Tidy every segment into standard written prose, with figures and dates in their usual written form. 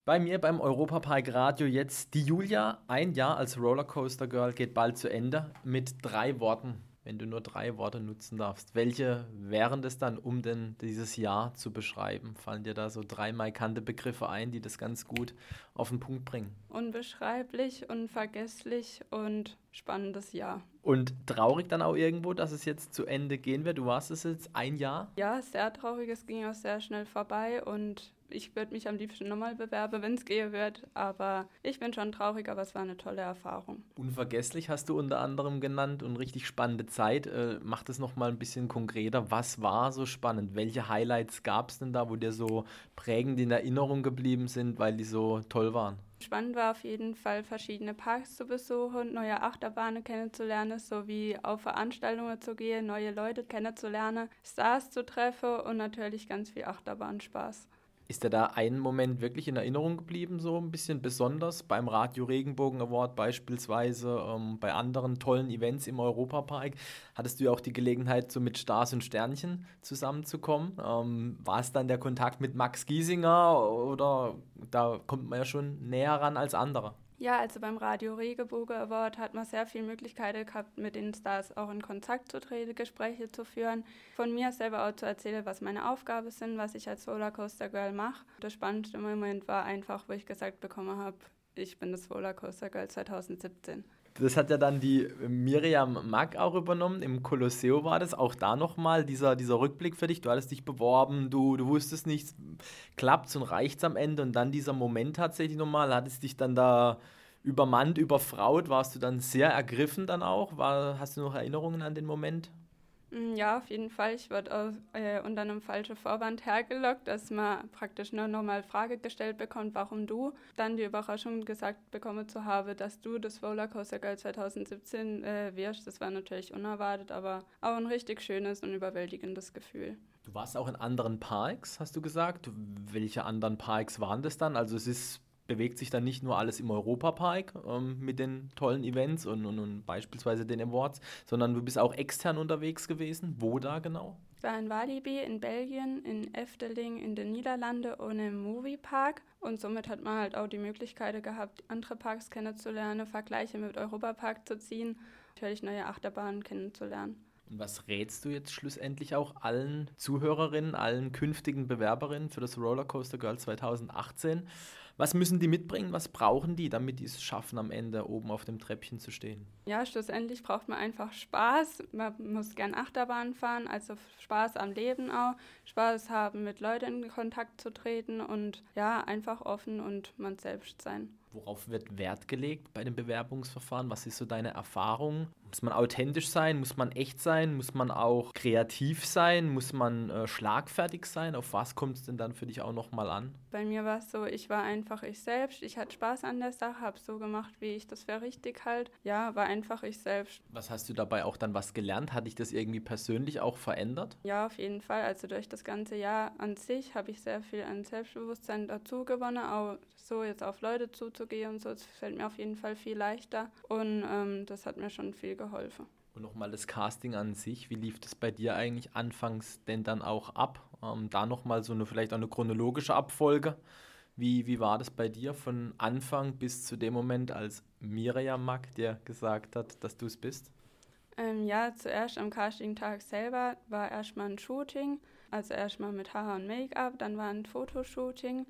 Bei mir beim Europapark Radio jetzt die Julia. Ein Jahr als Rollercoaster Girl geht bald zu Ende mit 3 Worten. Wenn du nur 3 Worte nutzen darfst, welche wären das dann, um denn dieses Jahr zu beschreiben? Fallen dir da so 3 markante Begriffe ein, die das ganz gut auf den Punkt bringen? Unbeschreiblich, unvergesslich und spannendes Jahr. Und traurig dann auch irgendwo, dass es jetzt zu Ende gehen wird. Du warst es jetzt ein Jahr. Ja, sehr traurig, es ging auch sehr schnell vorbei und ich würde mich am liebsten nochmal bewerben, wenn es gehen wird. Aber ich bin schon traurig, aber es war eine tolle Erfahrung. Unvergesslich hast du unter anderem genannt und richtig spannende Zeit. Mach das nochmal ein bisschen konkreter. Was war so spannend? Welche Highlights gab es denn da, wo dir so prägend in Erinnerung geblieben sind, weil die so toll waren? Spannend war auf jeden Fall, verschiedene Parks zu besuchen, neue Achterbahnen kennenzulernen, sowie auf Veranstaltungen zu gehen, neue Leute kennenzulernen, Stars zu treffen und natürlich ganz viel Achterbahnspaß. Ist dir da ein Moment wirklich in Erinnerung geblieben, so ein bisschen besonders? Beim Radio Regenbogen Award beispielsweise, bei anderen tollen Events im Europapark hattest du ja auch die Gelegenheit, so mit Stars und Sternchen zusammenzukommen. War es dann der Kontakt mit Max Giesinger oder da kommt man ja schon näher ran als andere? Ja, also beim Radio Regenbogen Award hat man sehr viele Möglichkeiten gehabt, mit den Stars auch in Kontakt zu treten, Gespräche zu führen, von mir selber auch zu erzählen, was meine Aufgaben sind, was ich als Rollercoaster Girl mache. Das spannendste Moment war einfach, wo ich gesagt bekommen habe, ich bin das Rollercoaster Girl 2017. Das hat ja dann die Miriam Mack auch übernommen. Im Colosseo war das. Auch da nochmal dieser Rückblick für dich. Du hattest dich beworben, du wusstest nichts, klappt's und reicht's am Ende. Und dann dieser Moment tatsächlich nochmal, hattest dich dann da übermannt, überfraut. Warst du dann sehr ergriffen dann auch? Hast du noch Erinnerungen an den Moment? Ja, auf jeden Fall. Ich wurde unter einem falschen Vorwand hergelockt, dass man praktisch nur nochmal Frage gestellt bekommt, warum du. Dann die Überraschung gesagt bekommen zu haben, dass du das Rollercoaster Girl 2017 wirst. Das war natürlich unerwartet, aber auch ein richtig schönes und überwältigendes Gefühl. Du warst auch in anderen Parks, hast du gesagt. Welche anderen Parks waren das dann? Also bewegt sich dann nicht nur alles im Europapark mit den tollen Events und beispielsweise den Awards, sondern du bist auch extern unterwegs gewesen. Wo da genau? Ich war in Walibi in Belgien, in Efteling in den Niederlanden und im Moviepark. Und somit hat man halt auch die Möglichkeit gehabt, andere Parks kennenzulernen, Vergleiche mit Europapark zu ziehen, natürlich neue Achterbahnen kennenzulernen. Und was rätst du jetzt schlussendlich auch allen Zuhörerinnen, allen künftigen Bewerberinnen für das Rollercoaster Girl 2018? Was müssen die mitbringen? Was brauchen die, damit die es schaffen, am Ende oben auf dem Treppchen zu stehen? Ja, schlussendlich braucht man einfach Spaß. Man muss gern Achterbahn fahren, also Spaß am Leben auch. Spaß haben, mit Leuten in Kontakt zu treten und ja, einfach offen und man selbst sein. Worauf wird Wert gelegt bei dem Bewerbungsverfahren? Was ist so deine Erfahrung? Muss man authentisch sein? Muss man echt sein? Muss man auch kreativ sein? Muss man schlagfertig sein? Auf was kommt es denn dann für dich auch nochmal an? Bei mir war es so, ich war einfach ich selbst. Ich hatte Spaß an der Sache, habe so gemacht, wie ich das für richtig halt. Ja, war einfach ich selbst. Was hast du dabei auch dann was gelernt? Hat dich das irgendwie persönlich auch verändert? Ja, auf jeden Fall. Also durch das ganze Jahr an sich habe ich sehr viel an Selbstbewusstsein dazu gewonnen, auch so jetzt auf Leute zuzugehen und so. Es fällt mir auf jeden Fall viel leichter und das hat mir schon viel geholfen. Und nochmal das Casting an sich, wie lief das bei dir eigentlich anfangs denn dann auch ab? Da nochmal so eine vielleicht auch eine chronologische Abfolge. Wie war das bei dir von Anfang bis zu dem Moment, als Miriam Mack dir gesagt hat, dass du es bist? Ja, zuerst am Casting-Tag selber war erstmal ein Shooting, also erstmal mit Haar und Make-up, dann war ein Fotoshooting.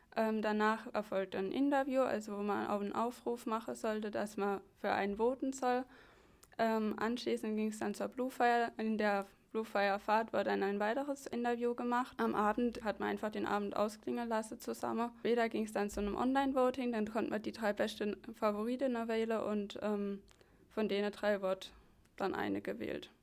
Danach erfolgte ein Interview, also wo man auch einen Aufruf machen sollte, dass man für einen voten soll. Anschließend ging es dann zur Blue Fire. In der Blue Fire Fahrt wurde dann ein weiteres Interview gemacht. Am Abend hat man einfach den Abend ausklingen lassen zusammen. Später ging es dann zu einem Online-Voting, dann konnte man die 3 besten Favoriten wählen und von denen 3 wurde dann eine gewählt.